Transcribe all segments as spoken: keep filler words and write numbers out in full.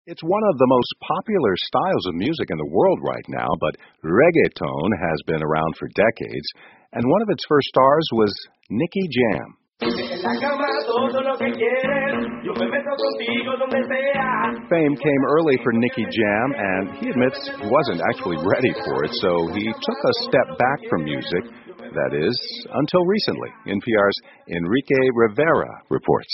It's one of the most popular styles of music in the world right now, but reggaeton has been around for decades, and one of its first stars was Nicky Jam. Fame came early for Nicky Jam, and he admits he wasn't actually ready for it, so he took a step back from music, that is, until recently. N P R's Enrique Rivera reports.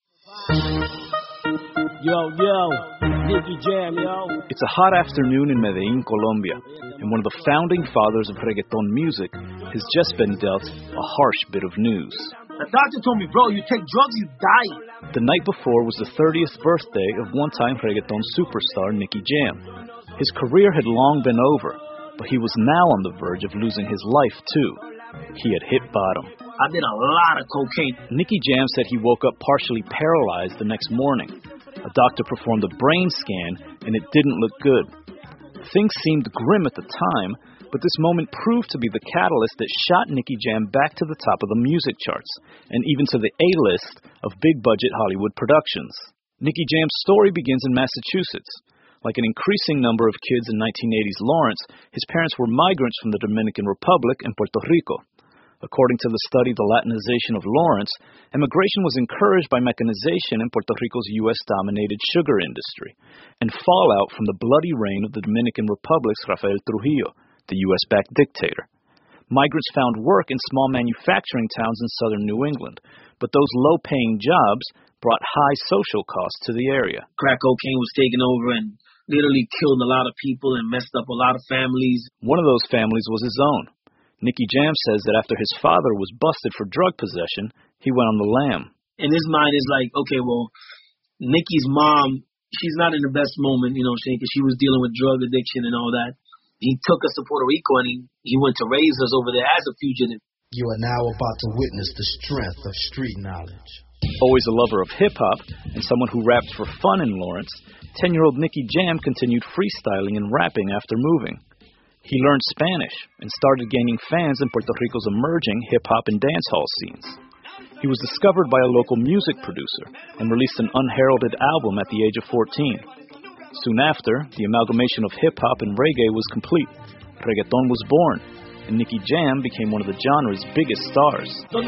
Yo, yo, Nicky Jam, yo. It's a hot afternoon in Medellin, Colombia, and one of the founding fathers of reggaeton music has just been dealt a harsh bit of news. The doctor told me, bro, you take drugs, you die. The night before was the thirtieth birthday of one-time reggaeton superstar Nicky Jam. His career had long been over, but he was now on the verge of losing his life, too. He had hit bottom. I did a lot of cocaine. Nicky Jam said he woke up partially paralyzed the next morning. A doctor performed a brain scan, and it didn't look good. Things seemed grim at the time, but this moment proved to be the catalyst that shot Nicky Jam back to the top of the music charts, and even to the A-list of big-budget Hollywood productions. Nicky Jam's story begins in Massachusetts. Like an increasing number of kids in nineteen eighties Lawrence, his parents were migrants from the Dominican Republic and Puerto Rico. According to the study The Latinization of Lawrence, immigration was encouraged by mechanization in Puerto Rico's U S-dominated sugar industry, and fallout from the bloody reign of the Dominican Republic's Rafael Trujillo, the U S-backed dictator. Migrants found work in small manufacturing towns in southern New England, but those low-paying jobs brought high social costs to the area. Crack cocaine was taken over and literally killed a lot of people and messed up a lot of families. One of those families was his own. Nicky Jam says that after his father was busted for drug possession, he went on the lam. In his mind, it's like, okay, well, Nicky's mom, she's not in the best moment, you know what I'm saying, because she was dealing with drug addiction and all that. He took us to Puerto Rico, and he, he went to raise us over there as a fugitive. You are now about to witness the strength of street knowledge. Always a lover of hip-hop and someone who rapped for fun in Lawrence, ten-year-old Nicky Jam continued freestyling and rapping after moving. He learned Spanish and started gaining fans in Puerto Rico's emerging hip-hop and dancehall scenes. He was discovered by a local music producer and released an unheralded album at the age of fourteen. Soon after, the amalgamation of hip-hop and reggae was complete. Reggaeton was born, and Nicky Jam became one of the genre's biggest stars.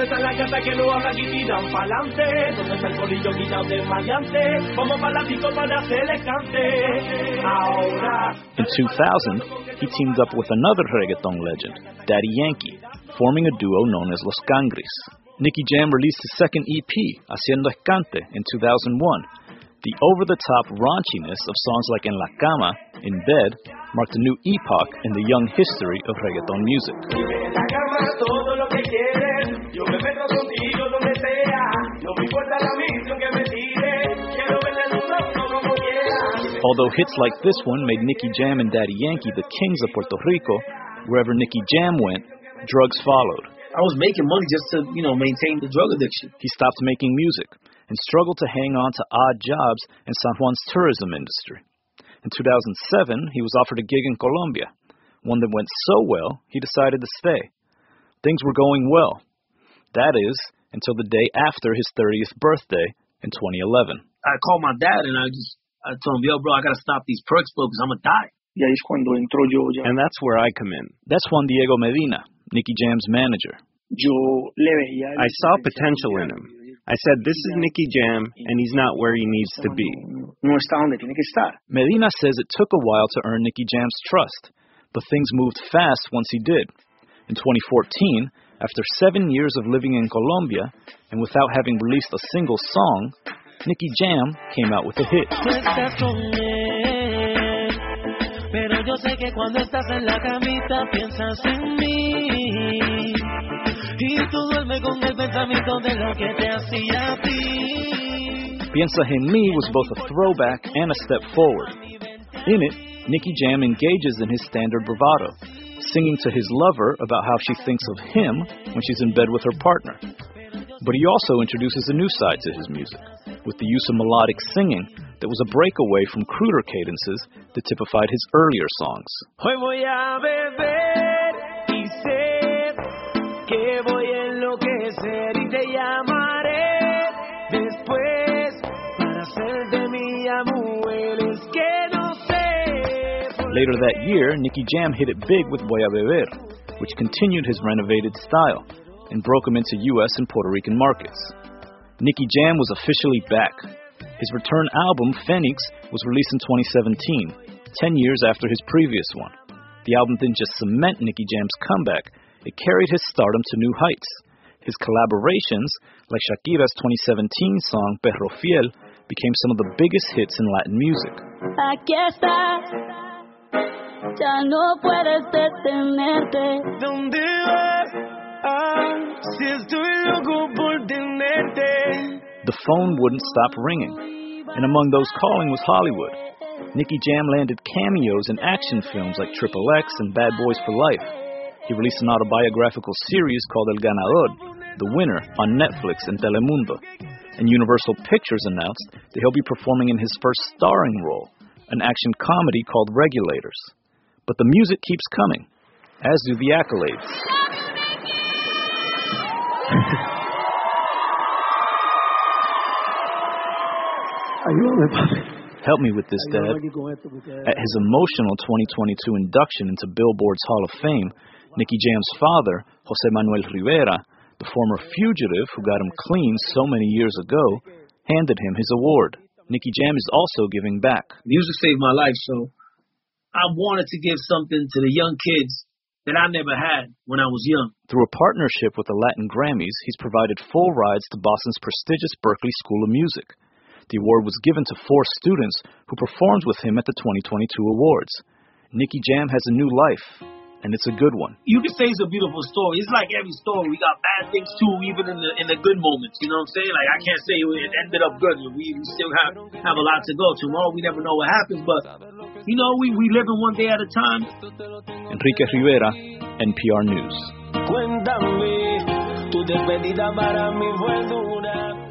In two thousand, he teamed up with another reggaeton legend, Daddy Yankee, forming a duo known as Los Cangris. Nicky Jam released his second E P, Haciendo Escante, in two thousand one. The over-the-top raunchiness of songs like En La Cama, In Bed, marked a new epoch in the young history of reggaeton music. Although hits like this one made Nicky Jam and Daddy Yankee the kings of Puerto Rico, wherever Nicky Jam went, drugs followed. I was making money just to, you know, maintain the drug addiction. He stopped making music and struggled to hang on to odd jobs in San Juan's tourism industry. In two thousand seven, he was offered a gig in Colombia, one that went so well, he decided to stay. Things were going well. That is, until the day after his thirtieth birthday in twenty eleven. I called my dad and I just, I told him, yo, bro, I gotta stop these perks, bro, because I'm gonna die. And that's where I come in. That's Juan Diego Medina, Nicky Jam's manager. I saw potential in him. I said, this is Nicky Jam, and he's not where he needs to be. Medina says it took a while to earn Nicky Jam's trust, but things moved fast once he did. In twenty fourteen, after seven years of living in Colombia, and without having released a single song, Nicky Jam came out with a hit. Pero yo sé que cuando estás en la camita piensas en mí y tú duermes con el pensamiento de lo que te hacía a ti. Piensa en mí was both a throwback and a step forward. In it, Nicky Jam engages in his standard bravado, singing to his lover about how she thinks of him when she's in bed with her partner. But he also introduces a new side to his music, with the use of melodic singing that was a breakaway from cruder cadences that typified his earlier songs. Hoy voy a beber y sé que voy a enloquecer y te llamaré después para hacerte mi mujer. Es que Later that year, Nicky Jam hit it big with Voy a Beber, which continued his renovated style and broke him into U S and Puerto Rican markets. Nicky Jam was officially back. His return album, Phoenix, was released in twenty seventeen, ten years after his previous one. The album didn't just cement Nicky Jam's comeback, it carried his stardom to new heights. His collaborations, like Shakira's twenty seventeen song Perro Fiel, became some of the biggest hits in Latin music. Aquí estás, ya no puedes detenerte. ¿Dónde vas? Ah, si estoy loco por tenerte. The phone wouldn't stop ringing, and among those calling was Hollywood. Nicky Jam landed cameos in action films like Triple X and Bad Boys for Life. He released an autobiographical series called El Ganador, The Winner, on Netflix and Telemundo. And Universal Pictures announced that he'll be performing in his first starring role, an action comedy called Regulators. But the music keeps coming, as do the accolades. Help me with this, Dad. At his emotional twenty twenty-two induction into Billboard's Hall of Fame, Nicky Jam's father, Jose Manuel Rivera, the former fugitive who got him clean so many years ago, handed him his award. Nicky Jam is also giving back. Music saved my life, so I wanted to give something to the young kids that I never had when I was young. Through a partnership with the Latin Grammys, he's provided full rides to Boston's prestigious Berklee School of Music. The award was given to four students who performed with him at the twenty twenty-two awards. Nicky Jam has a new life, and it's a good one. You can say it's a beautiful story. It's like every story. We got bad things too, even in the in the good moments. You know what I'm saying? Like, I can't say it ended up good. We, we still have, have a lot to go. Tomorrow we never know what happens, but, you know, we, we live in one day at a time. Enrique Rivera, N P R News. Cuéntame, tu despedida para mí fue dura.